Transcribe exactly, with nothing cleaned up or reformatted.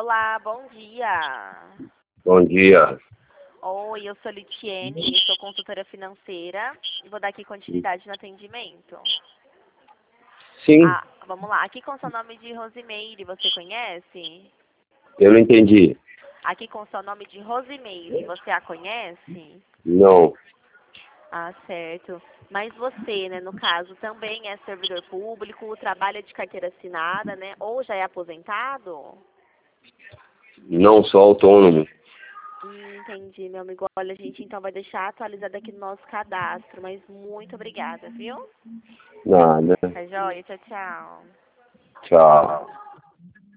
Olá, bom dia. Bom dia. Oi, eu sou Litiene, sou consultora financeira e vou dar aqui continuidade no atendimento. Sim, Ah, vamos lá. Aqui com seu nome de Rosimeire, você conhece? eu não entendi. Aqui com seu nome de Rosimeire, você a conhece? Não, Ah, certo. Mas você, né, no caso, também é servidor público, trabalha de carteira assinada, né? Ou já é aposentado? não sou autônomo. Hum, entendi, meu amigo. Olha, a gente então vai deixar atualizado aqui no nosso cadastro, mas muito obrigada, viu? Nada. Tá joia? Tchau, tchau. Tchau.